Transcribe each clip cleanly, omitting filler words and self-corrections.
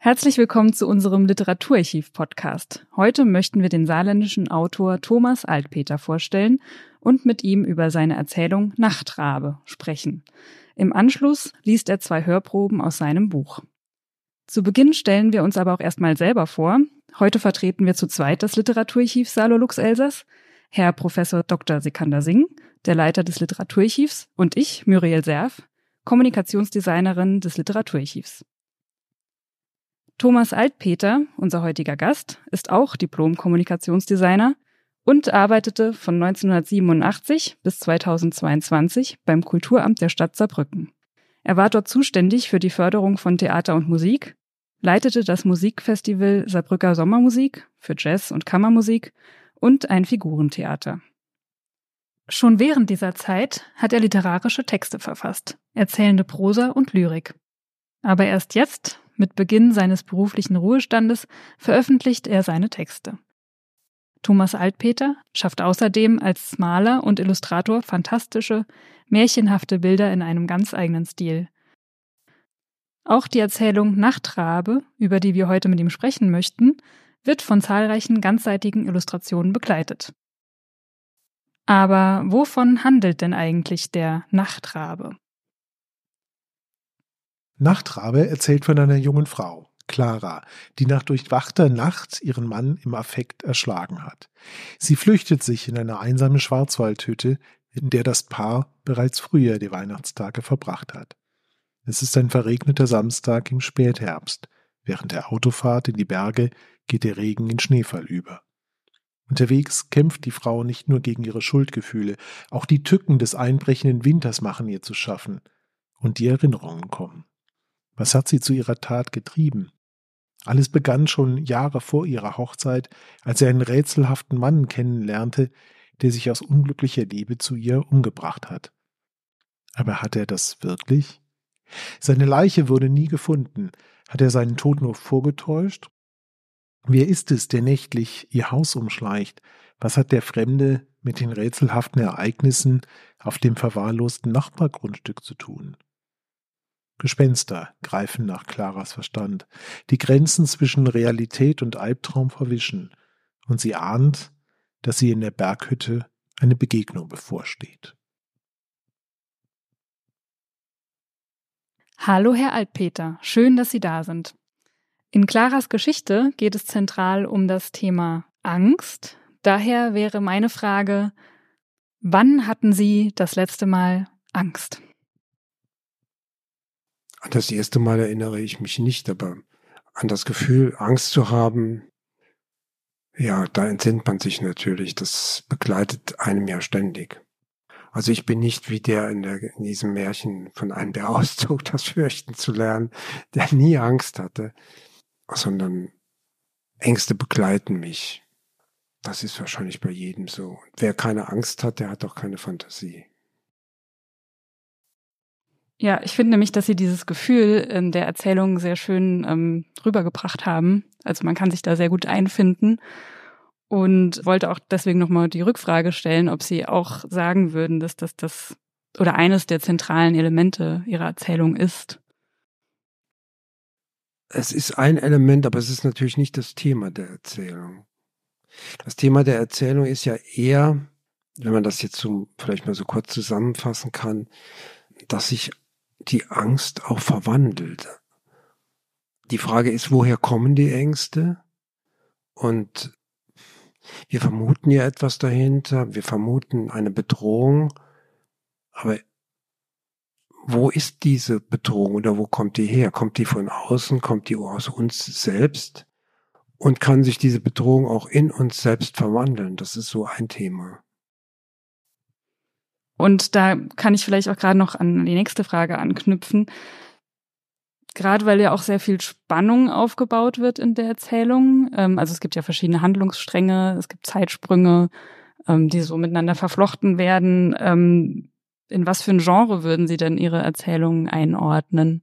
Herzlich willkommen zu unserem Literaturarchiv-Podcast. Heute möchten wir den saarländischen Autor Thomas Altpeter vorstellen und mit ihm über seine Erzählung Nachtrabe sprechen. Im Anschluss liest er 2 Hörproben aus seinem Buch. Zu Beginn stellen wir uns aber auch erstmal selber vor. Heute vertreten wir zu zweit das Literaturarchiv Saarlorlux Elsass, Herr Professor Dr. Sikander Singh, der Leiter des Literaturarchivs, und ich, Muriel Serf, Kommunikationsdesignerin des Literaturarchivs. Thomas Altpeter, unser heutiger Gast, ist auch Diplom-Kommunikationsdesigner und arbeitete von 1987 bis 2022 beim Kulturamt der Stadt Saarbrücken. Er war dort zuständig für die Förderung von Theater und Musik, leitete das Musikfestival Saarbrücker Sommermusik für Jazz und Kammermusik und ein Figurentheater. Schon während dieser Zeit hat er literarische Texte verfasst, erzählende Prosa und Lyrik. Aber erst jetzt, mit Beginn seines beruflichen Ruhestandes, veröffentlicht er seine Texte. Thomas Altpeter schafft außerdem als Maler und Illustrator fantastische, märchenhafte Bilder in einem ganz eigenen Stil. Auch die Erzählung Nachtrabe, über die wir heute mit ihm sprechen möchten, wird von zahlreichen ganzseitigen Illustrationen begleitet. Aber wovon handelt denn eigentlich der Nachtrabe? Nachtrabe erzählt von einer jungen Frau, Clara, die nach durchwachter Nacht ihren Mann im Affekt erschlagen hat. Sie flüchtet sich in eine einsame Schwarzwaldhütte, in der das Paar bereits früher die Weihnachtstage verbracht hat. Es ist ein verregneter Samstag im Spätherbst. Während der Autofahrt in die Berge geht der Regen in Schneefall über. Unterwegs kämpft die Frau nicht nur gegen ihre Schuldgefühle, auch die Tücken des einbrechenden Winters machen ihr zu schaffen. Und die Erinnerungen kommen. Was hat sie zu ihrer Tat getrieben? Alles begann schon Jahre vor ihrer Hochzeit, als er einen rätselhaften Mann kennenlernte, der sich aus unglücklicher Liebe zu ihr umgebracht hat. Aber hat er das wirklich? Seine Leiche wurde nie gefunden. Hat er seinen Tod nur vorgetäuscht? Wer ist es, der nächtlich ihr Haus umschleicht? Was hat der Fremde mit den rätselhaften Ereignissen auf dem verwahrlosten Nachbargrundstück zu tun? Gespenster greifen nach Claras Verstand. Die Grenzen zwischen Realität und Albtraum verwischen. Und sie ahnt, dass sie in der Berghütte eine Begegnung bevorsteht. Hallo Herr Altpeter, schön, dass Sie da sind. In Claras Geschichte geht es zentral um das Thema Angst. Daher wäre meine Frage, wann hatten Sie das letzte Mal Angst? An das erste Mal erinnere ich mich nicht, aber an das Gefühl, Angst zu haben, ja, da entsinnt man sich natürlich. Das begleitet einem ja ständig. Also ich bin nicht wie der in diesem Märchen von einem, der auszog, das Fürchten zu lernen, der nie Angst hatte, sondern Ängste begleiten mich. Das ist wahrscheinlich bei jedem so. Und wer keine Angst hat, der hat auch keine Fantasie. Ja, ich finde nämlich, dass Sie dieses Gefühl in der Erzählung sehr schön rübergebracht haben. Also man kann sich da sehr gut einfinden und wollte auch deswegen nochmal die Rückfrage stellen, ob Sie auch sagen würden, dass das oder eines der zentralen Elemente Ihrer Erzählung ist. Es ist ein Element, aber es ist natürlich nicht das Thema der Erzählung. Das Thema der Erzählung ist ja eher, wenn man das jetzt so vielleicht mal so kurz zusammenfassen kann, dass sich die Angst auch verwandelt. Die Frage ist, woher kommen die Ängste? Und wir vermuten ja etwas dahinter, wir vermuten eine Bedrohung, aber wo ist diese Bedrohung oder wo kommt die her? Kommt die von außen, kommt die aus uns selbst? Und kann sich diese Bedrohung auch in uns selbst verwandeln? Das ist so ein Thema. Und da kann ich vielleicht auch gerade noch an die nächste Frage anknüpfen. Gerade weil ja auch sehr viel Spannung aufgebaut wird in der Erzählung. Also es gibt ja verschiedene Handlungsstränge, es gibt Zeitsprünge, die so miteinander verflochten werden. In was für ein Genre würden Sie denn Ihre Erzählungen einordnen?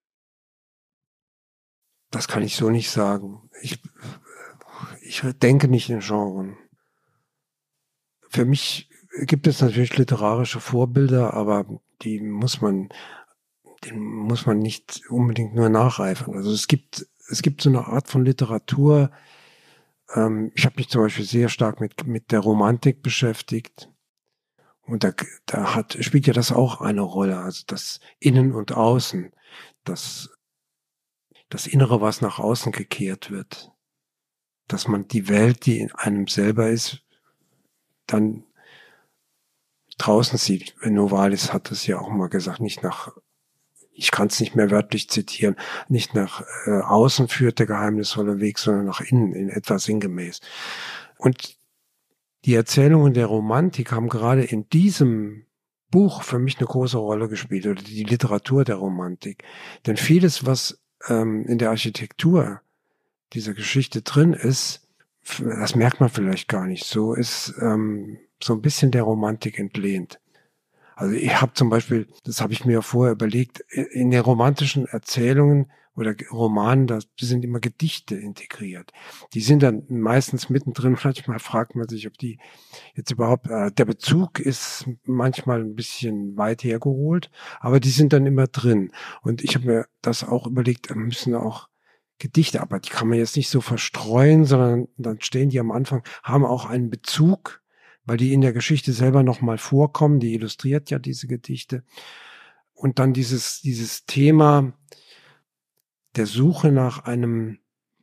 Das kann ich so nicht sagen. Ich denke nicht in Genren. Für mich gibt es natürlich literarische Vorbilder, aber den muss man nicht unbedingt nur nacheifern. Also es gibt es gibt so eine Art von Literatur. Ich habe mich zum Beispiel sehr stark mit der Romantik beschäftigt. Und spielt ja das auch eine Rolle. Also das Innen und Außen. Das Innere, was nach außen gekehrt wird. Dass man die Welt, die in einem selber ist, dann draußen sieht. Novalis hat es ja auch mal gesagt, ich kann es nicht mehr wörtlich zitieren, nicht nach außen führt der geheimnisvolle Weg, sondern nach innen, in etwa sinngemäß. Und die Erzählungen der Romantik haben gerade in diesem Buch für mich eine große Rolle gespielt, oder die Literatur der Romantik. Denn vieles, was in der Architektur dieser Geschichte drin ist, das merkt man vielleicht gar nicht so, ist so ein bisschen der Romantik entlehnt. Also ich habe zum Beispiel, das habe ich mir vorher überlegt, in den romantischen Erzählungen oder Romanen, da sind immer Gedichte integriert. Die sind dann meistens mittendrin. Manchmal fragt man sich, ob die jetzt überhaupt, der Bezug ist manchmal ein bisschen weit hergeholt, aber die sind dann immer drin. Und ich habe mir das auch überlegt, müssen auch Gedichte, aber die kann man jetzt nicht so verstreuen, sondern dann stehen die am Anfang, haben auch einen Bezug, weil die in der Geschichte selber nochmal vorkommen, die illustriert ja diese Gedichte. Und dann dieses Thema der Suche nach einem,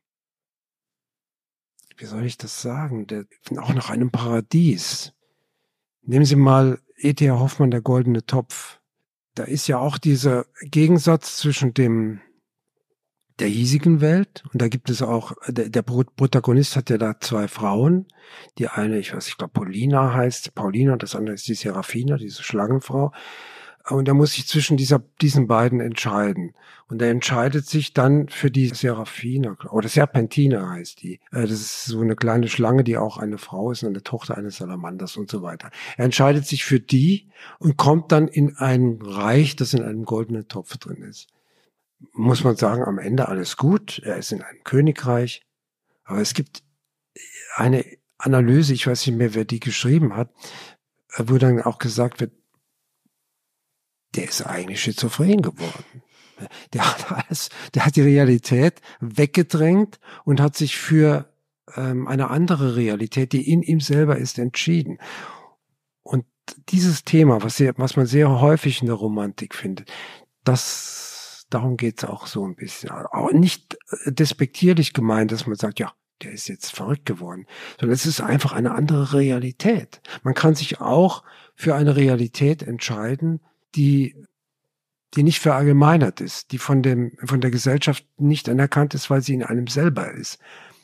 wie soll ich das sagen, auch nach einem Paradies. Nehmen Sie mal E.T.A. Hoffmann, der goldene Topf. Da ist ja auch dieser Gegensatz zwischen der hiesigen Welt, und da gibt es auch, der Protagonist hat ja da zwei Frauen, die eine, ich glaube Paulina heißt, Paulina, das andere ist die Serafina, diese Schlangenfrau, und er muss sich zwischen diesen beiden entscheiden, und er entscheidet sich dann für die Serafina, oder Serpentina heißt die, das ist so eine kleine Schlange, die auch eine Frau ist und eine Tochter eines Salamanders und so weiter. Er entscheidet sich für die und kommt dann in ein Reich, das in einem goldenen Topf drin ist. Muss man sagen, am Ende alles gut. Er ist in einem Königreich. Aber es gibt eine Analyse, ich weiß nicht mehr, wer die geschrieben hat, wo dann auch gesagt wird, der ist eigentlich schizophren geworden. Der hat die Realität weggedrängt und hat sich für eine andere Realität, die in ihm selber ist, entschieden. Und dieses Thema, was man sehr häufig in der Romantik findet, darum geht's auch so ein bisschen. Auch nicht despektierlich gemeint, dass man sagt, ja, der ist jetzt verrückt geworden, sondern es ist einfach eine andere Realität. Man kann sich auch für eine Realität entscheiden, die nicht verallgemeinert ist, die von der Gesellschaft nicht anerkannt ist, weil sie in einem selber ist.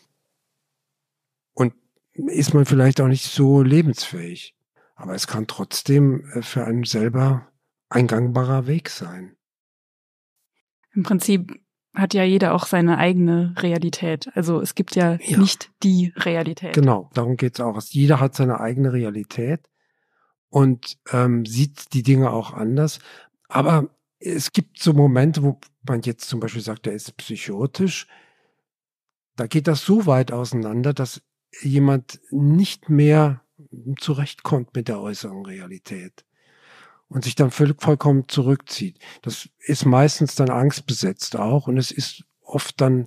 Und ist man vielleicht auch nicht so lebensfähig. Aber es kann trotzdem für einen selber ein gangbarer Weg sein. Im Prinzip hat ja jeder auch seine eigene Realität. Also es gibt ja nicht die Realität. Genau, darum geht's auch. Jeder hat seine eigene Realität und sieht die Dinge auch anders. Aber es gibt so Momente, wo man jetzt zum Beispiel sagt, der ist psychotisch. Da geht das so weit auseinander, dass jemand nicht mehr zurechtkommt mit der äußeren Realität und sich dann vollkommen zurückzieht. Das ist meistens dann angstbesetzt auch, und es ist oft dann,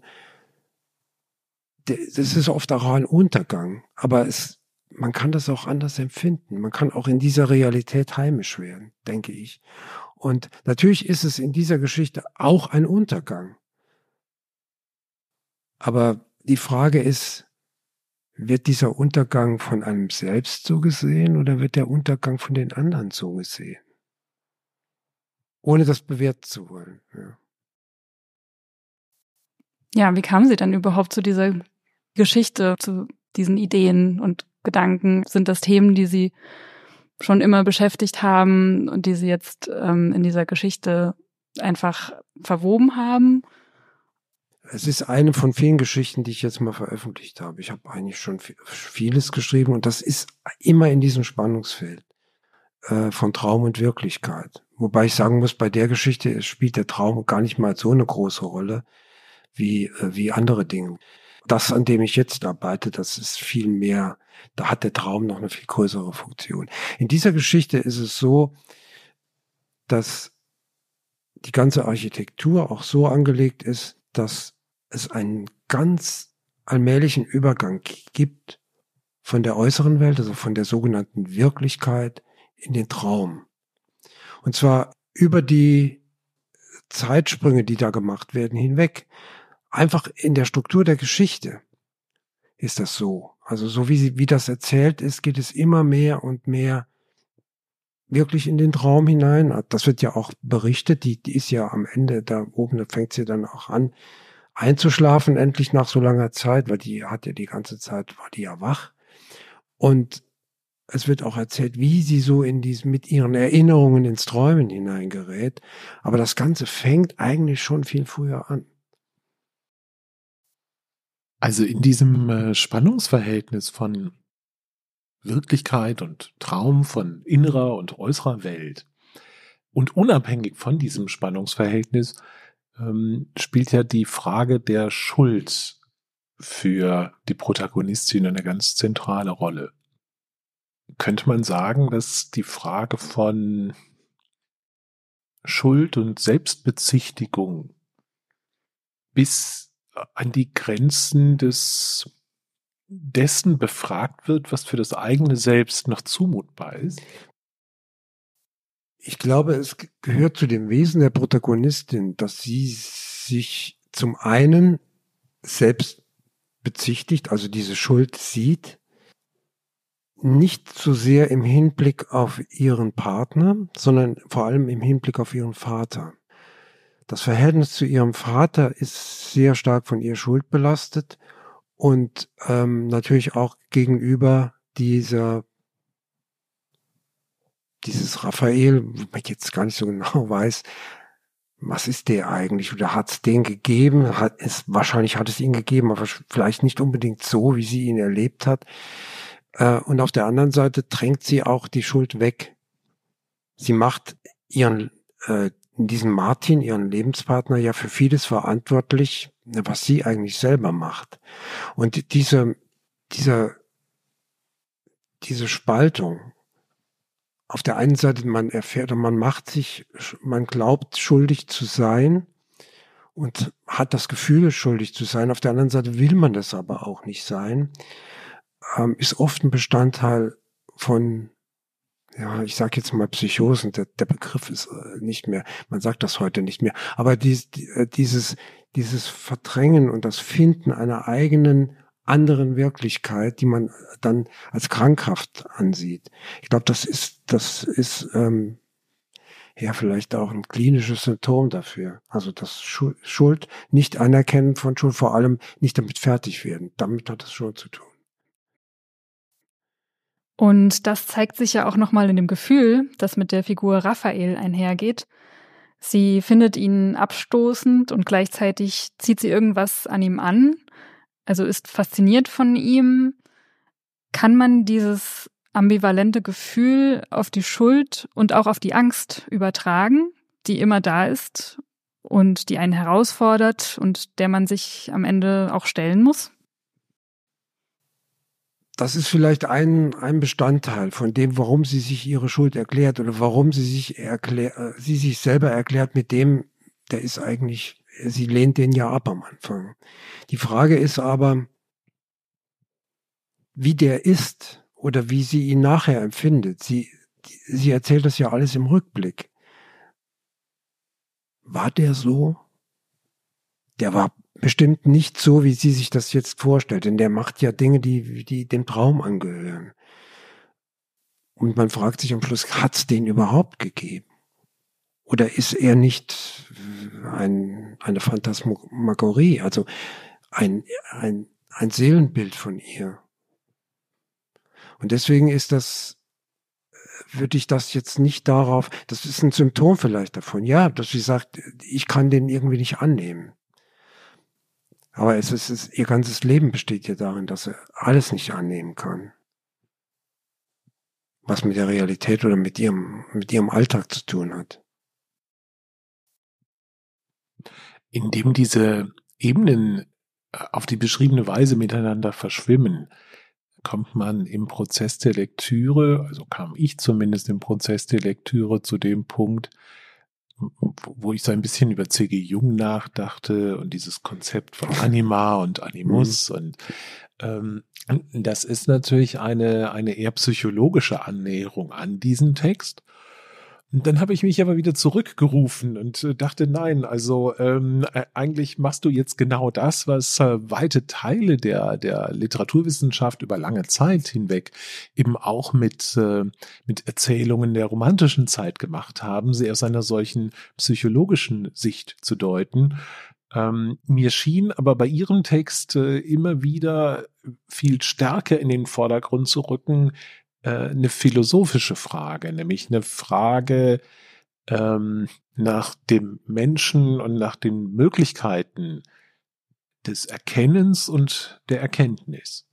das ist oft auch ein Untergang, aber man kann das auch anders empfinden. Man kann auch in dieser Realität heimisch werden, denke ich. Und natürlich ist es in dieser Geschichte auch ein Untergang. Aber die Frage ist, wird dieser Untergang von einem selbst so gesehen oder wird der Untergang von den anderen so gesehen? Ohne das bewerten zu wollen. Ja, wie kamen Sie dann überhaupt zu dieser Geschichte, zu diesen Ideen und Gedanken? Sind das Themen, die Sie schon immer beschäftigt haben und die Sie jetzt in dieser Geschichte einfach verwoben haben? Es ist eine von vielen Geschichten, die ich jetzt mal veröffentlicht habe. Ich habe eigentlich schon vieles geschrieben, und das ist immer in diesem Spannungsfeld von Traum und Wirklichkeit. Wobei ich sagen muss, bei der Geschichte spielt der Traum gar nicht mal so eine große Rolle wie andere Dinge. Das, an dem ich jetzt arbeite, das ist viel mehr, da hat der Traum noch eine viel größere Funktion. In dieser Geschichte ist es so, dass die ganze Architektur auch so angelegt ist, dass es einen ganz allmählichen Übergang gibt von der äußeren Welt, also von der sogenannten Wirklichkeit, in den Traum. Und zwar über die Zeitsprünge, die da gemacht werden, hinweg. Einfach in der Struktur der Geschichte ist das so. Also so wie das erzählt ist, geht es immer mehr und mehr wirklich in den Traum hinein. Das wird ja auch berichtet, die ist ja am Ende da oben, da fängt sie dann auch an einzuschlafen, endlich nach so langer Zeit, weil die hat ja die ganze Zeit, war die ja wach. Und es wird auch erzählt, wie sie so mit ihren Erinnerungen ins Träumen hineingerät. Aber das Ganze fängt eigentlich schon viel früher an. Also in diesem Spannungsverhältnis von Wirklichkeit und Traum, von innerer und äußerer Welt und unabhängig von diesem Spannungsverhältnis spielt ja die Frage der Schuld für die Protagonistin eine ganz zentrale Rolle. Könnte man sagen, dass die Frage von Schuld und Selbstbezichtigung bis an die Grenzen dessen befragt wird, was für das eigene Selbst noch zumutbar ist? Ich glaube, es gehört zu dem Wesen der Protagonistin, dass sie sich zum einen selbst bezichtigt, also diese Schuld sieht, nicht so sehr im Hinblick auf ihren Partner, sondern vor allem im Hinblick auf ihren Vater. Das Verhältnis zu ihrem Vater ist sehr stark von ihr Schuld belastet und natürlich auch gegenüber dieses Raphael, wo man jetzt gar nicht so genau weiß, was ist der eigentlich oder hat es den gegeben? Wahrscheinlich hat es ihn gegeben, aber vielleicht nicht unbedingt so, wie sie ihn erlebt hat. Und auf der anderen Seite drängt sie auch die Schuld weg. Sie macht diesen Martin, ihren Lebenspartner, ja für vieles verantwortlich, was sie eigentlich selber macht. Und diese Spaltung, auf der einen Seite man erfährt und man glaubt schuldig zu sein und hat das Gefühl, schuldig zu sein. Auf der anderen Seite will man das aber auch nicht sein. Ist oft ein Bestandteil von, ja, ich sage jetzt mal Psychosen, der Begriff ist nicht mehr, man sagt das heute nicht mehr, aber dieses Verdrängen und das Finden einer eigenen anderen Wirklichkeit, die man dann als krankhaft ansieht. Ich glaube, das ist ja vielleicht auch ein klinisches Symptom dafür. Also das Schuld, nicht anerkennen von Schuld, vor allem nicht damit fertig werden. Damit hat es schon zu tun. Und das zeigt sich ja auch nochmal in dem Gefühl, das mit der Figur Raphael einhergeht. Sie findet ihn abstoßend und gleichzeitig zieht sie irgendwas an ihm an, also ist fasziniert von ihm. Kann man dieses ambivalente Gefühl auf die Schuld und auch auf die Angst übertragen, die immer da ist und die einen herausfordert und der man sich am Ende auch stellen muss? Das ist vielleicht ein Bestandteil von dem, warum sie sich ihre Schuld erklärt oder warum sie sich selber erklärt mit dem, der ist eigentlich, sie lehnt den ja ab am Anfang. Die Frage ist aber, wie der ist oder wie sie ihn nachher empfindet. Sie erzählt das ja alles im Rückblick. War der so? Der war bestimmt nicht so, wie sie sich das jetzt vorstellt, denn der macht ja Dinge, die dem Traum angehören. Und man fragt sich am Schluss, hat es den überhaupt gegeben? Oder ist er nicht eine Phantasmagorie, also ein Seelenbild von ihr? Und deswegen würde ich das jetzt nicht darauf, das ist ein Symptom vielleicht davon, ja, dass sie sagt, ich kann den irgendwie nicht annehmen. Aber ihr ganzes Leben besteht ja darin, dass er alles nicht annehmen kann. Was mit der Realität oder mit ihrem Alltag zu tun hat. Indem diese Ebenen auf die beschriebene Weise miteinander verschwimmen, kommt man im Prozess der Lektüre, also kam ich zumindest im Prozess der Lektüre zu dem Punkt, wo ich so ein bisschen über C.G. Jung nachdachte und dieses Konzept von Anima und Animus und das ist natürlich eine eher psychologische Annäherung an diesen Text. Und dann habe ich mich aber wieder zurückgerufen und dachte, nein, also eigentlich machst du jetzt genau das, was weite Teile der Literaturwissenschaft über lange Zeit hinweg eben auch mit Erzählungen der romantischen Zeit gemacht haben, sie aus einer solchen psychologischen Sicht zu deuten. Mir schien aber bei ihrem Text immer wieder viel stärker in den Vordergrund zu rücken, eine philosophische Frage, nämlich eine Frage nach dem Menschen und nach den Möglichkeiten des Erkennens und der Erkenntnis.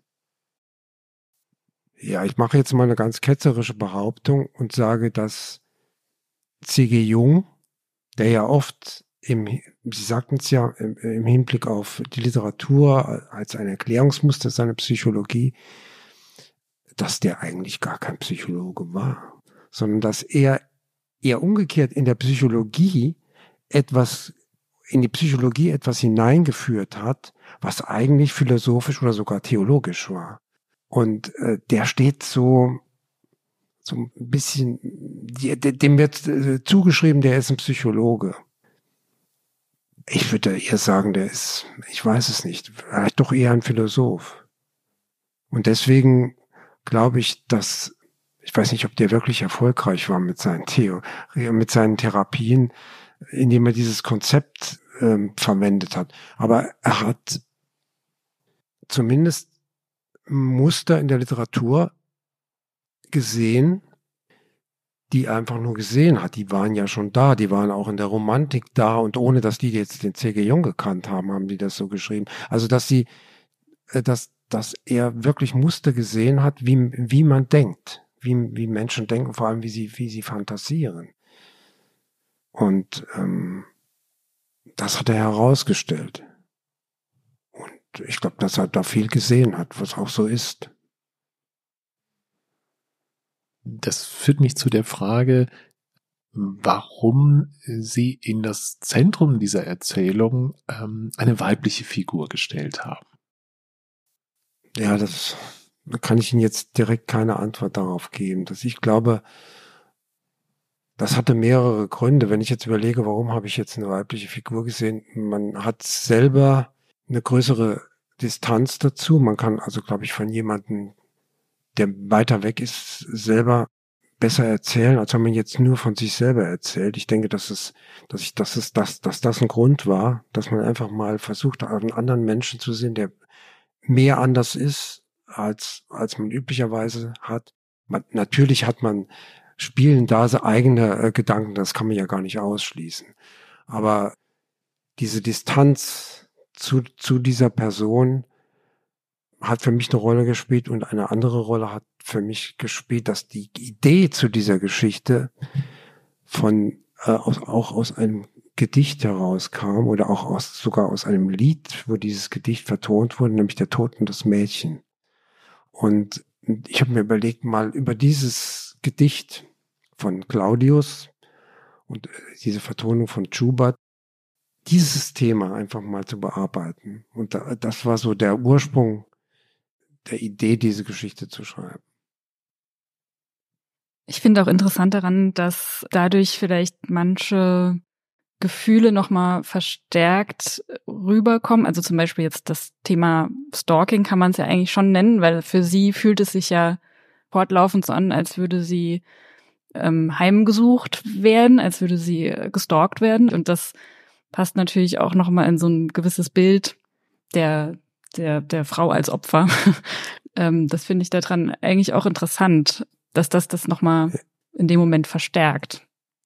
Ja, ich mache jetzt mal eine ganz ketzerische Behauptung und sage, dass C.G. Jung, der ja oft Sie sagten es ja im Hinblick auf die Literatur als ein Erklärungsmuster seiner Psychologie, dass der eigentlich gar kein Psychologe war, sondern dass er eher umgekehrt in die Psychologie etwas hineingeführt hat, was eigentlich philosophisch oder sogar theologisch war. Und der steht so ein bisschen, dem wird zugeschrieben, der ist ein Psychologe. Ich würde eher sagen, ich weiß es nicht, vielleicht doch eher ein Philosoph. Und deswegen glaube ich, ich weiß nicht, ob der wirklich erfolgreich war mit seinen Therapien, indem er dieses Konzept verwendet hat. Aber er hat zumindest Muster in der Literatur gesehen, die er einfach nur gesehen hat. Die waren ja schon da, die waren auch in der Romantik da und ohne, dass die jetzt den C.G. Jung gekannt haben, haben die das so geschrieben. Also, dass er wirklich Muster gesehen hat, wie man denkt, wie Menschen denken, vor allem wie sie fantasieren. Und das hat er herausgestellt. Und ich glaube, dass er da viel gesehen hat, was auch so ist. Das führt mich zu der Frage, warum Sie in das Zentrum dieser Erzählung eine weibliche Figur gestellt haben. Ja, da kann ich Ihnen jetzt direkt keine Antwort darauf geben. Ich glaube, das hatte mehrere Gründe. Wenn ich jetzt überlege, warum habe ich jetzt eine weibliche Figur gesehen? Man hat selber eine größere Distanz dazu. Man kann also, glaube ich, von jemandem, der weiter weg ist, selber besser erzählen, als wenn man jetzt nur von sich selber erzählt. Ich denke, dass das ein Grund war, dass man einfach mal versucht, einen anderen Menschen zu sehen, der mehr anders ist, als man üblicherweise hat. Natürlich spielen da so eigene Gedanken, das kann man ja gar nicht ausschließen. Aber diese Distanz zu dieser Person hat für mich eine Rolle gespielt und eine andere Rolle hat für mich gespielt, dass die Idee zu dieser Geschichte auch aus einem Gedicht herauskam oder auch sogar aus einem Lied, wo dieses Gedicht vertont wurde, nämlich Der Tod und das Mädchen. Und ich habe mir überlegt, mal über dieses Gedicht von Claudius und diese Vertonung von Schubert, dieses Thema einfach mal zu bearbeiten. Und das war so der Ursprung der Idee, diese Geschichte zu schreiben. Ich finde auch interessant daran, dass dadurch vielleicht manche Gefühle nochmal verstärkt rüberkommen. Also zum Beispiel jetzt das Thema Stalking kann man es ja eigentlich schon nennen, weil für sie fühlt es sich ja fortlaufend so an, als würde sie heimgesucht werden, als würde sie gestalkt werden. Und das passt natürlich auch nochmal in so ein gewisses Bild der Frau als Opfer. Das finde ich daran eigentlich auch interessant, dass das nochmal in dem Moment verstärkt.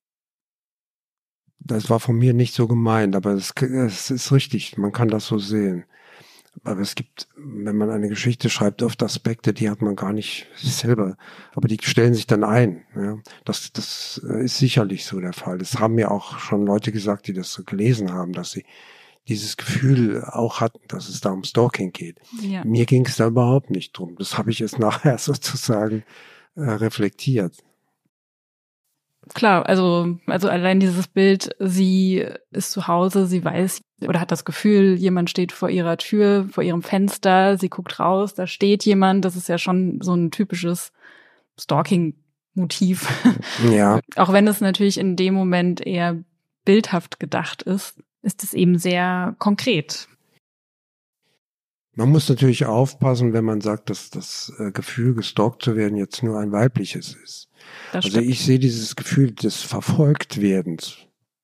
Das war von mir nicht so gemeint, aber es ist richtig, man kann das so sehen. Aber es gibt, wenn man eine Geschichte schreibt, oft Aspekte, die hat man gar nicht selber, aber die stellen sich dann ein. Ja. Das ist sicherlich so der Fall. Das haben mir auch schon Leute gesagt, die das so gelesen haben, dass sie dieses Gefühl auch hatten, dass es da um Stalking geht. Ja. Mir ging es da überhaupt nicht drum. Das habe ich jetzt nachher sozusagen reflektiert. Klar, also allein dieses Bild, sie ist zu Hause, sie weiß oder hat das Gefühl, jemand steht vor ihrer Tür, vor ihrem Fenster, sie guckt raus, da steht jemand, das ist ja schon so ein typisches Stalking-Motiv. Ja. Auch wenn es natürlich in dem Moment eher bildhaft gedacht ist, ist es eben sehr konkret. Man muss natürlich aufpassen, wenn man sagt, dass das Gefühl, gestalkt zu werden, jetzt nur ein weibliches ist. Das also stimmt. ich sehe dieses Gefühl des Verfolgtwerdens.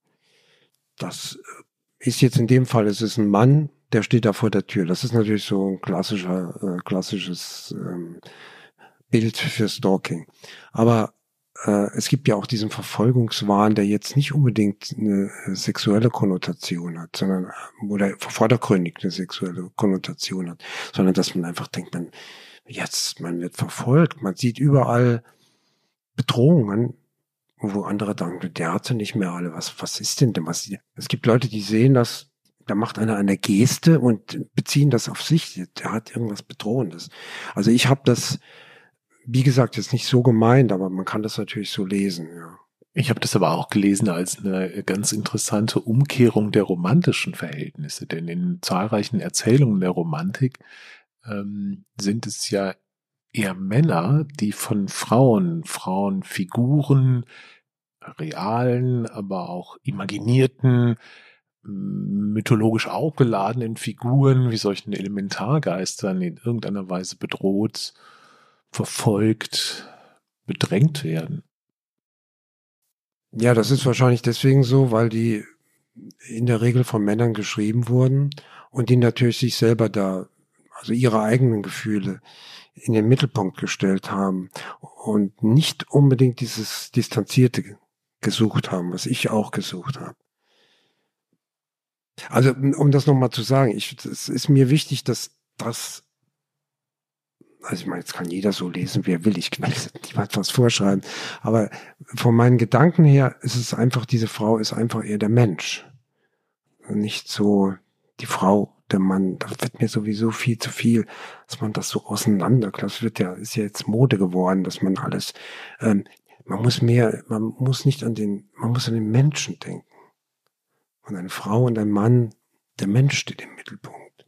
Das ist jetzt in dem Fall, es ist ein Mann, der steht da vor der Tür. Das ist natürlich so ein klassisches Bild für Stalking. Aber es gibt ja auch diesen Verfolgungswahn, der jetzt nicht unbedingt eine sexuelle Konnotation hat, sondern oder vordergründig eine sexuelle Konnotation hat, sondern dass man einfach denkt, man wird verfolgt, man sieht überall Bedrohungen, wo andere denken, der hat sie nicht mehr alle, was ist denn was? Es gibt Leute, die sehen das, da macht einer eine Geste und beziehen das auf sich, der hat irgendwas Bedrohendes. Also ich habe das, wie gesagt, jetzt nicht so gemeint, aber man kann das natürlich so lesen, ja. Ich habe das aber auch gelesen als eine ganz interessante Umkehrung der romantischen Verhältnisse, denn in zahlreichen Erzählungen der Romantik sind es ja eher Männer, die von Frauenfiguren, realen, aber auch imaginierten, mythologisch aufgeladenen Figuren wie solchen Elementargeistern in irgendeiner Weise bedroht, verfolgt, bedrängt werden. Ja, das ist wahrscheinlich deswegen so, weil die in der Regel von Männern geschrieben wurden und die natürlich sich selber da, also ihre eigenen Gefühle in den Mittelpunkt gestellt haben und nicht unbedingt dieses Distanzierte gesucht haben, was ich auch gesucht habe. Also, um das nochmal zu sagen, es ist mir wichtig, dass das, also ich meine, jetzt kann jeder so lesen, wie er will, ich kann niemand was vorschreiben, aber von meinen Gedanken her ist es einfach, diese Frau ist einfach eher der Mensch. Nicht so die Frau, der Mann, das wird mir sowieso viel zu viel, dass man das so auseinanderklappt. Ist ja jetzt Mode geworden, dass man alles, man muss an den Menschen denken. Und eine Frau und ein Mann, der Mensch steht im Mittelpunkt.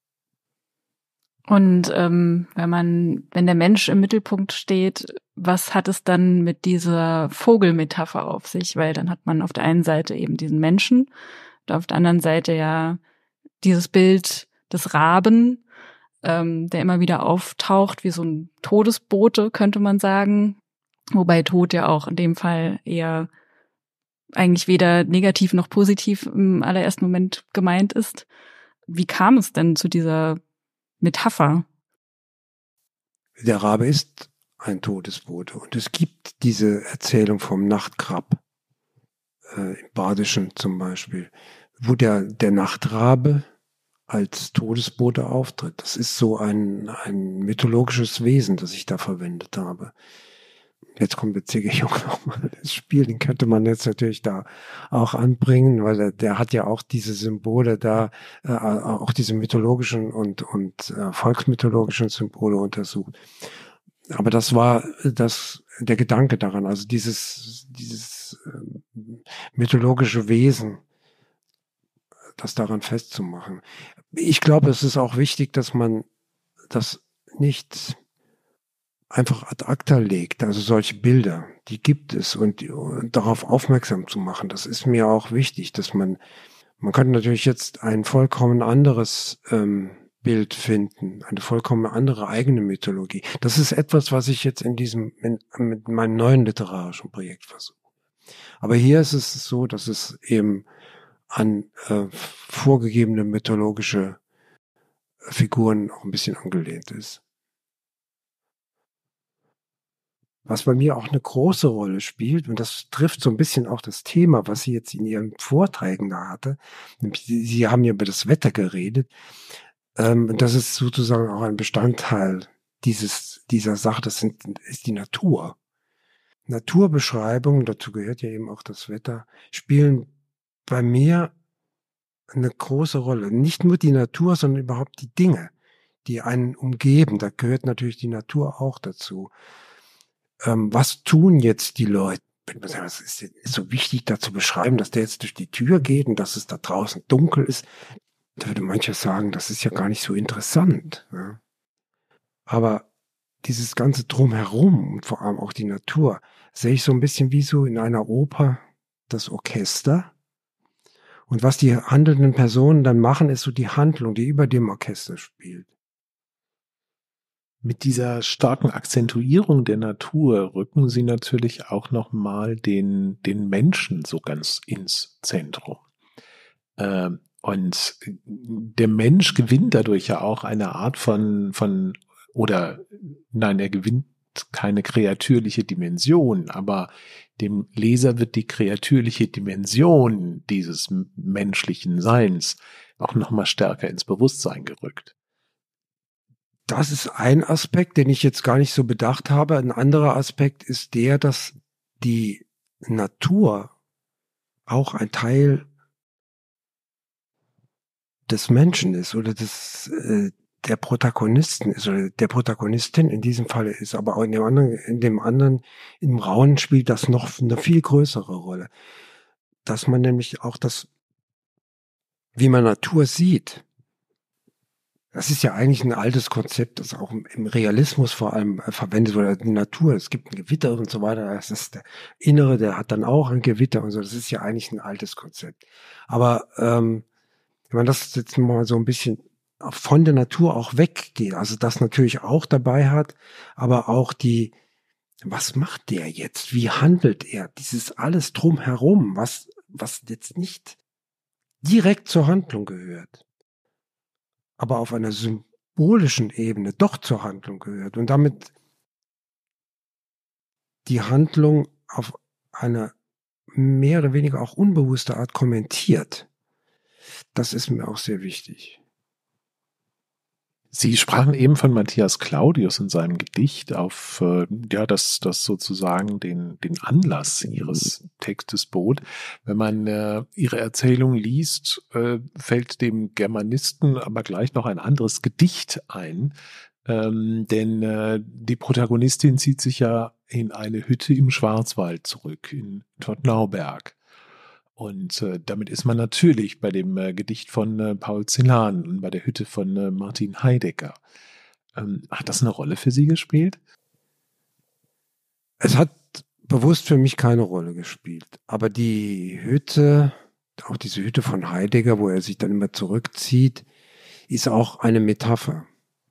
Und wenn der Mensch im Mittelpunkt steht, was hat es dann mit dieser Vogelmetapher auf sich? Weil dann hat man auf der einen Seite eben diesen Menschen und auf der anderen Seite ja dieses Bild des Raben, der immer wieder auftaucht, wie so ein Todesbote, könnte man sagen. Wobei Tod ja auch in dem Fall eher eigentlich weder negativ noch positiv im allerersten Moment gemeint ist. Wie kam es denn zu dieser Metapher? Der Rabe ist ein Todesbote und es gibt diese Erzählung vom Nachtkrab, im Badischen zum Beispiel, wo der Nachtrabe als Todesbote auftritt. Das ist so ein mythologisches Wesen, das ich da verwendet habe. Jetzt kommt der C.G. Jung nochmal ins Spiel, den könnte man jetzt natürlich da auch anbringen, weil der hat ja auch diese Symbole da, auch diese mythologischen und volksmythologischen Symbole untersucht. Aber das war der Gedanke daran, also dieses mythologische Wesen, das daran festzumachen. Ich glaube, es ist auch wichtig, dass man das nicht einfach ad acta legt, also solche Bilder, die gibt es und darauf aufmerksam zu machen, das ist mir auch wichtig, dass man könnte natürlich jetzt ein vollkommen anderes Bild finden, eine vollkommen andere eigene Mythologie. Das ist etwas, was ich jetzt mit meinem neuen literarischen Projekt versuche. Aber hier ist es so, dass es eben an vorgegebene mythologische Figuren auch ein bisschen angelehnt ist. Was bei mir auch eine große Rolle spielt, und das trifft so ein bisschen auch das Thema, was sie jetzt in ihren Vorträgen da hatte. Sie haben ja über das Wetter geredet. Das ist sozusagen auch ein Bestandteil dieser Sache. Ist die Natur. Naturbeschreibungen, dazu gehört ja eben auch das Wetter, spielen bei mir eine große Rolle. Nicht nur die Natur, sondern überhaupt die Dinge, die einen umgeben. Da gehört natürlich die Natur auch dazu. Was tun jetzt die Leute? wenn man sagt, es ist so wichtig, da zu beschreiben, dass der jetzt durch die Tür geht und dass es da draußen dunkel ist, da würde mancher sagen, das ist ja gar nicht so interessant. Ja. Aber dieses ganze Drumherum und vor allem auch die Natur, sehe ich so ein bisschen wie so in einer Oper das Orchester. Und was die handelnden Personen dann machen, ist so die Handlung, die über dem Orchester spielt. Mit dieser starken Akzentuierung der Natur rücken sie natürlich auch nochmal den Menschen so ganz ins Zentrum. Und der Mensch gewinnt dadurch ja auch eine Art er gewinnt keine kreatürliche Dimension, aber dem Leser wird die kreatürliche Dimension dieses menschlichen Seins auch nochmal stärker ins Bewusstsein gerückt. Das ist ein Aspekt, den ich jetzt gar nicht so bedacht habe. Ein anderer Aspekt ist der, dass die Natur auch ein Teil des Menschen ist oder der Protagonisten ist oder der Protagonistin in diesem Falle ist, aber auch im Rauen spielt das noch eine viel größere Rolle. Dass man nämlich auch wie man Natur sieht, das ist ja eigentlich ein altes Konzept, das auch im Realismus vor allem verwendet wurde. Die Natur, es gibt ein Gewitter und so weiter, das ist der Innere, der hat dann auch ein Gewitter und so, das ist ja eigentlich ein altes Konzept. Aber wenn man das jetzt mal so ein bisschen von der Natur auch weggeht, also das natürlich auch dabei hat, aber auch was macht der jetzt? Wie handelt er? Dieses alles drumherum, was jetzt nicht direkt zur Handlung gehört, aber auf einer symbolischen Ebene doch zur Handlung gehört und damit die Handlung auf eine mehr oder weniger auch unbewusste Art kommentiert. Das ist mir auch sehr wichtig. Sie sprachen eben von Matthias Claudius in seinem Gedicht auf, das sozusagen den Anlass Ihres Textes bot. Wenn man Ihre Erzählung liest, fällt dem Germanisten aber gleich noch ein anderes Gedicht ein, denn die Protagonistin zieht sich ja in eine Hütte im Schwarzwald zurück, in Todtnauberg. Und damit ist man natürlich bei dem Gedicht von Paul Celan und bei der Hütte von Martin Heidegger. Hat das eine Rolle für Sie gespielt? Es hat bewusst für mich keine Rolle gespielt. Aber die Hütte, auch diese Hütte von Heidegger, wo er sich dann immer zurückzieht, ist auch eine Metapher.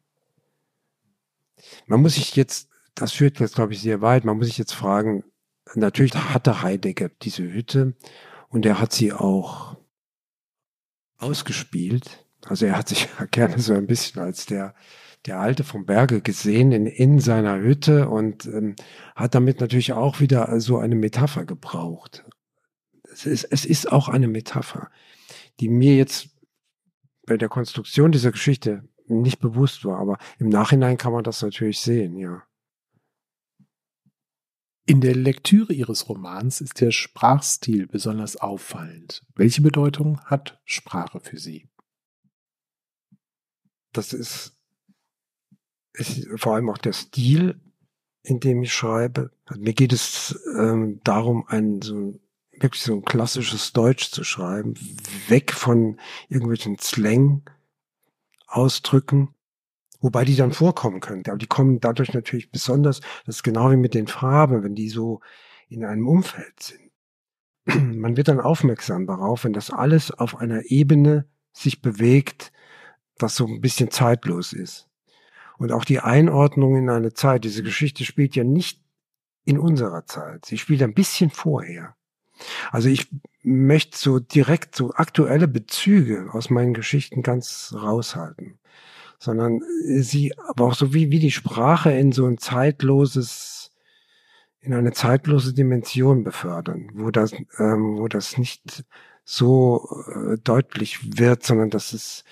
Das führt jetzt, glaube ich, sehr weit, man muss sich jetzt fragen, natürlich hatte Heidegger diese Hütte, und er hat sie auch ausgespielt. Also er hat sich ja gerne so ein bisschen als der Alte vom Berge gesehen in seiner Hütte und hat damit natürlich auch wieder so eine Metapher gebraucht. Es ist auch eine Metapher, die mir jetzt bei der Konstruktion dieser Geschichte nicht bewusst war. Aber im Nachhinein kann man das natürlich sehen, ja. In der Lektüre Ihres Romans ist der Sprachstil besonders auffallend. Welche Bedeutung hat Sprache für Sie? Das ist vor allem auch der Stil, in dem ich schreibe. Mir geht es darum, wirklich so ein klassisches Deutsch zu schreiben, weg von irgendwelchen Slang-Ausdrücken, wobei die dann vorkommen können. Aber die kommen dadurch natürlich besonders, das ist genau wie mit den Farben, wenn die so in einem Umfeld sind. Man wird dann aufmerksam darauf, wenn das alles auf einer Ebene sich bewegt, was so ein bisschen zeitlos ist. Und auch die Einordnung in eine Zeit, diese Geschichte spielt ja nicht in unserer Zeit, sie spielt ein bisschen vorher. Also ich möchte so direkt so aktuelle Bezüge aus meinen Geschichten ganz raushalten, sondern sie aber auch so wie die Sprache in eine zeitlose Dimension befördern, wo das nicht so deutlich wird, sondern dass es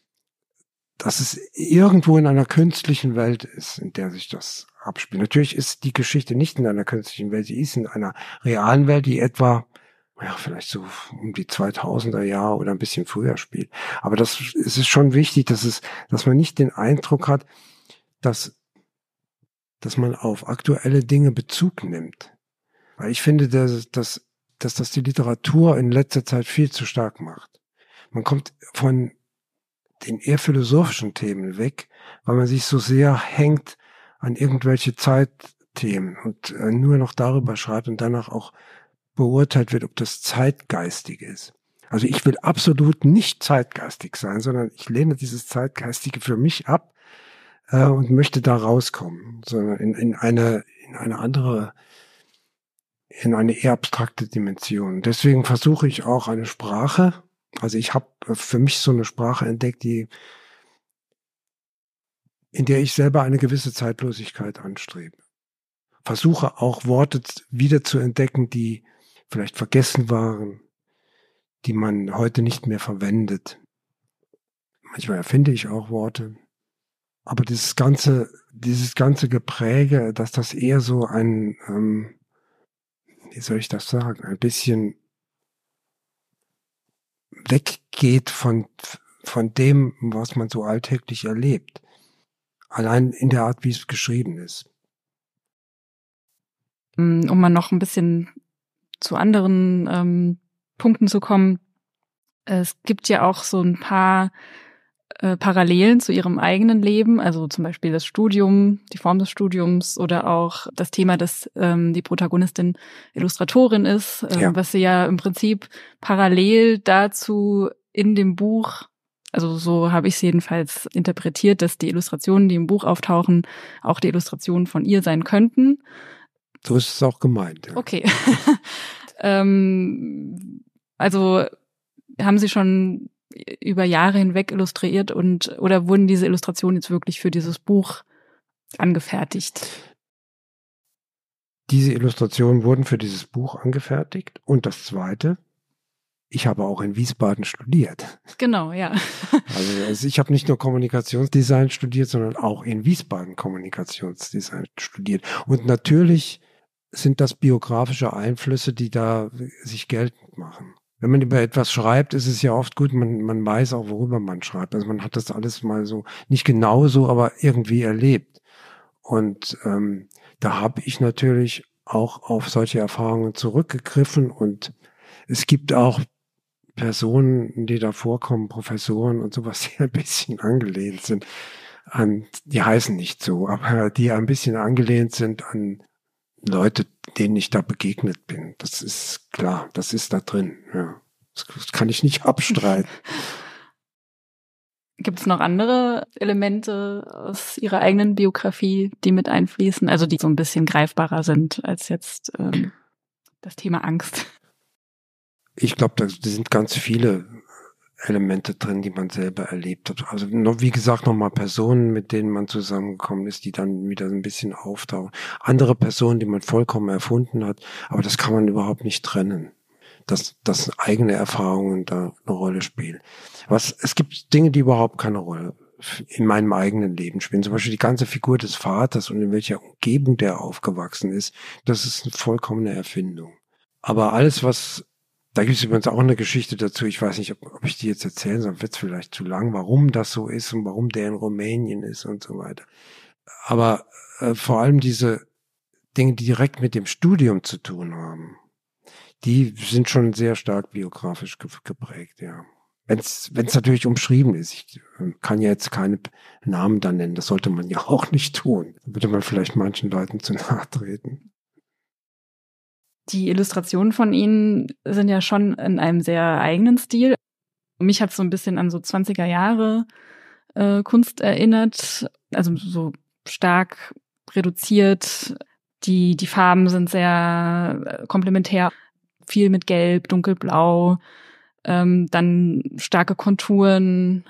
irgendwo in einer künstlichen Welt ist, in der sich das abspielt. Natürlich ist die Geschichte nicht in einer künstlichen Welt, sie ist in einer realen Welt, die etwa, vielleicht so um die 2000er Jahre oder ein bisschen früher spielt. Aber es ist schon wichtig, dass man nicht den Eindruck hat, dass man auf aktuelle Dinge Bezug nimmt, Weil ich finde, dass das die Literatur in letzter Zeit viel zu stark macht. Man kommt von den eher philosophischen Themen weg, weil man sich so sehr hängt an irgendwelche Zeitthemen und nur noch darüber schreibt und danach auch beurteilt wird, ob das zeitgeistig ist. Also ich will absolut nicht zeitgeistig sein, sondern ich lehne dieses Zeitgeistige für mich ab und möchte da rauskommen, sondern in eine andere, in eine eher abstrakte Dimension. Deswegen versuche ich auch eine Sprache, also ich habe für mich so eine Sprache entdeckt, in der ich selber eine gewisse Zeitlosigkeit anstrebe. Versuche auch Worte wieder zu entdecken, die vielleicht vergessen waren, die man heute nicht mehr verwendet. Manchmal erfinde ich auch Worte. Aber dieses ganze Gepräge, dass das eher so ein, wie soll ich das sagen, ein bisschen weggeht von dem, was man so alltäglich erlebt. Allein in der Art, wie es geschrieben ist. Um mal noch ein bisschen zu anderen Punkten zu kommen. Es gibt ja auch so ein paar Parallelen zu ihrem eigenen Leben, also zum Beispiel das Studium, die Form des Studiums oder auch das Thema, dass die Protagonistin Illustratorin ist, was sie ja im Prinzip parallel dazu in dem Buch, also so habe ich es jedenfalls interpretiert, dass die Illustrationen, die im Buch auftauchen, auch die Illustrationen von ihr sein könnten. So ist es auch gemeint. Ja. Okay. Also haben Sie schon über Jahre hinweg illustriert oder wurden diese Illustrationen jetzt wirklich für dieses Buch angefertigt? Diese Illustrationen wurden für dieses Buch angefertigt. Und das Zweite, ich habe auch in Wiesbaden studiert. Genau, ja. Also ich habe nicht nur Kommunikationsdesign studiert, sondern auch in Wiesbaden Kommunikationsdesign studiert. Und natürlich sind das biografische Einflüsse, die da sich geltend machen. Wenn man über etwas schreibt, ist es ja oft gut, man weiß auch, worüber man schreibt. Also man hat das alles mal so, nicht genau so, aber irgendwie erlebt. Und da habe ich natürlich auch auf solche Erfahrungen zurückgegriffen. Und es gibt auch Personen, die da vorkommen, Professoren und sowas, die ein bisschen angelehnt sind an, die heißen nicht so, aber die ein bisschen angelehnt sind an Leute, denen ich da begegnet bin. Das ist klar, das ist da drin. Ja. Das kann ich nicht abstreiten. Gibt es noch andere Elemente aus Ihrer eigenen Biografie, die mit einfließen, also die so ein bisschen greifbarer sind als jetzt das Thema Angst? Ich glaube, da sind ganz viele Elemente drin, die man selber erlebt hat. Also wie gesagt, nochmal Personen, mit denen man zusammengekommen ist, die dann wieder ein bisschen auftauchen. Andere Personen, die man vollkommen erfunden hat, aber das kann man überhaupt nicht trennen. Dass eigene Erfahrungen da eine Rolle spielen. Es gibt Dinge, die überhaupt keine Rolle in meinem eigenen Leben spielen. Zum Beispiel die ganze Figur des Vaters und in welcher Umgebung der aufgewachsen ist, das ist eine vollkommene Erfindung. Aber alles, da gibt es übrigens auch eine Geschichte dazu, ich weiß nicht, ob ich die jetzt erzählen soll, wird es vielleicht zu lang, warum das so ist und warum der in Rumänien ist und so weiter. Aber vor allem diese Dinge, die direkt mit dem Studium zu tun haben, die sind schon sehr stark biografisch geprägt, ja. Wenn es natürlich umschrieben ist. Ich kann ja jetzt keine Namen da nennen, das sollte man ja auch nicht tun. Da würde man vielleicht manchen Leuten zu nahe treten. Die Illustrationen von Ihnen sind ja schon in einem sehr eigenen Stil. Mich hat es so ein bisschen an so 20er Jahre Kunst erinnert, also so stark reduziert. Die Farben sind sehr komplementär, viel mit Gelb, Dunkelblau, dann starke Konturen.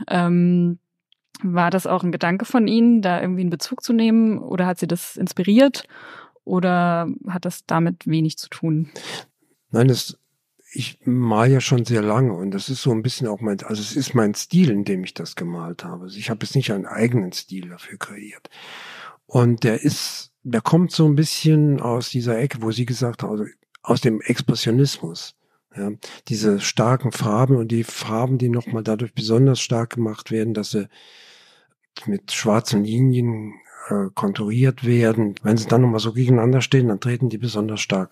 War das auch ein Gedanke von Ihnen, da irgendwie einen Bezug zu nehmen, oder hat Sie das inspiriert? Oder hat das damit wenig zu tun? Nein, ich male ja schon sehr lange und das ist so ein bisschen auch es ist mein Stil, in dem ich das gemalt habe. Also ich habe jetzt nicht einen eigenen Stil dafür kreiert. Und der kommt so ein bisschen aus dieser Ecke, wo Sie gesagt haben, also aus dem Expressionismus. Ja, diese starken Farben und die Farben, die nochmal dadurch besonders stark gemacht werden, dass sie mit schwarzen Linien konturiert werden. Wenn sie dann nochmal so gegeneinander stehen, dann treten die besonders stark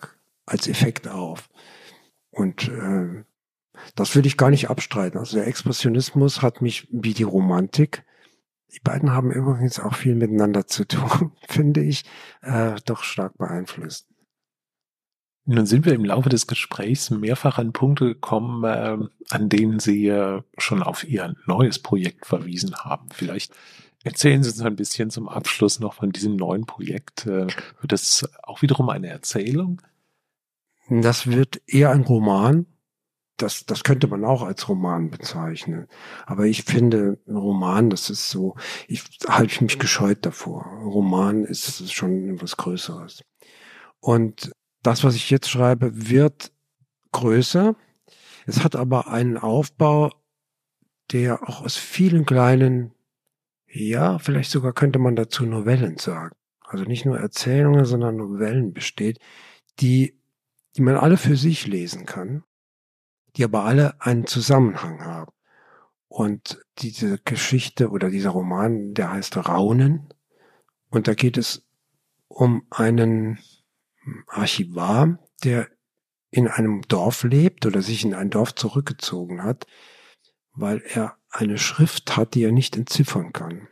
als Effekt auf. Und das würde ich gar nicht abstreiten. Also der Expressionismus hat mich wie die Romantik, die beiden haben übrigens auch viel miteinander zu tun, finde ich, doch stark beeinflusst. Nun sind wir im Laufe des Gesprächs mehrfach an Punkte gekommen, an denen Sie schon auf Ihr neues Projekt verwiesen haben. Vielleicht erzählen Sie uns ein bisschen zum Abschluss noch von diesem neuen Projekt. Wird das auch wiederum eine Erzählung? Das wird eher ein Roman. Das könnte man auch als Roman bezeichnen. Aber ich finde, ein Roman, das ist so, halte mich gescheut davor. Ein Roman ist schon etwas Größeres. Und das, was ich jetzt schreibe, wird größer. Es hat aber einen Aufbau, der auch aus vielen kleinen, ja, vielleicht sogar könnte man dazu Novellen sagen. Also nicht nur Erzählungen, sondern Novellen besteht, die man alle für sich lesen kann, die aber alle einen Zusammenhang haben. Und diese Geschichte oder dieser Roman, der heißt Raunen. Und da geht es um einen Archivar, der in einem Dorf lebt oder sich in ein Dorf zurückgezogen hat, weil er eine Schrift hat, die er nicht entziffern kann.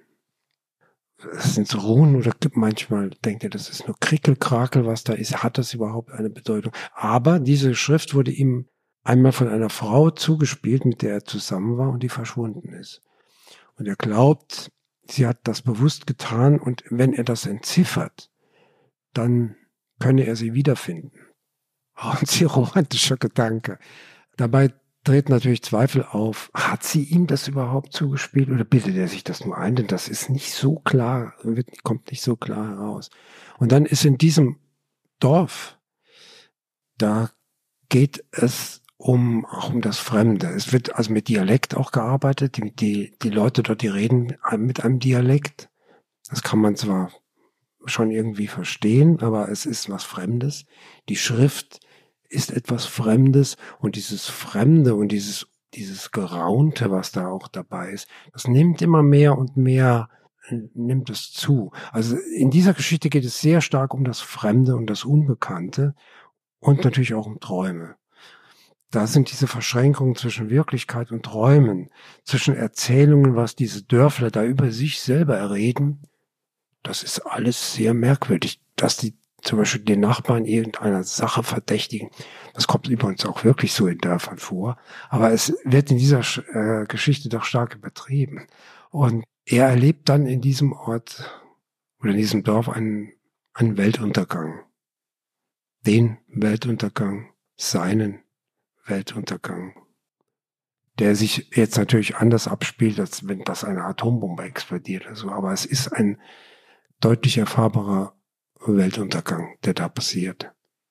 Das sind so Runen oder manchmal denkt er, das ist nur Krickelkrakel, was da ist. Hat das überhaupt eine Bedeutung? Aber diese Schrift wurde ihm einmal von einer Frau zugespielt, mit der er zusammen war und die verschwunden ist. Und er glaubt, sie hat das bewusst getan und wenn er das entziffert, dann könne er sie wiederfinden. Auch ein sehr romantischer Gedanke. Dabei treten natürlich Zweifel auf. Hat sie ihm das überhaupt zugespielt oder bildet er sich das nur ein? Denn das ist nicht so klar, kommt nicht so klar heraus. Und dann ist in diesem Dorf, da geht es auch um das Fremde. Es wird also mit Dialekt auch gearbeitet. Die Leute dort, die reden mit einem Dialekt. Das kann man zwar schon irgendwie verstehen, aber es ist was Fremdes. Die Schrift ist etwas Fremdes und dieses Fremde und dieses Geraunte, was da auch dabei ist, das nimmt immer mehr und mehr, nimmt es zu. Also in dieser Geschichte geht es sehr stark um das Fremde und das Unbekannte und natürlich auch um Träume. Da sind diese Verschränkungen zwischen Wirklichkeit und Träumen, zwischen Erzählungen, was diese Dörfler da über sich selber erreden. Das ist alles sehr merkwürdig, dass die zum Beispiel den Nachbarn irgendeiner Sache verdächtigen. Das kommt übrigens auch wirklich so in Dörfern vor. Aber es wird in dieser Geschichte doch stark übertrieben. Und er erlebt dann in diesem Ort oder in diesem Dorf einen Weltuntergang. Den Weltuntergang, seinen Weltuntergang, der sich jetzt natürlich anders abspielt, als wenn das eine Atombombe explodiert oder so. Aber es ist ein deutlich erfahrbarer Weltuntergang, der da passiert.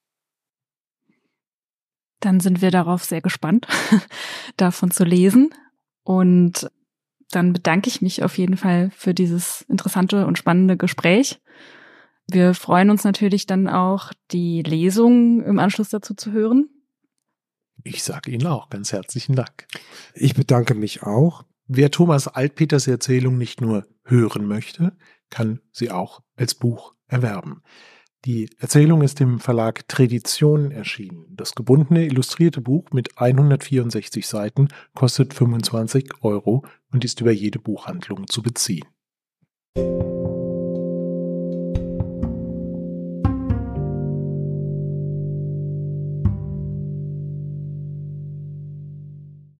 Dann sind wir darauf sehr gespannt, davon zu lesen. Und dann bedanke ich mich auf jeden Fall für dieses interessante und spannende Gespräch. Wir freuen uns natürlich dann auch, die Lesung im Anschluss dazu zu hören. Ich sage Ihnen auch ganz herzlichen Dank. Ich bedanke mich auch. Wer Thomas Altpeters Erzählung nicht nur hören möchte, kann sie auch als Buch erwerben. Die Erzählung ist im Verlag Tradition erschienen. Das gebundene illustrierte Buch mit 164 Seiten kostet 25 € und ist über jede Buchhandlung zu beziehen.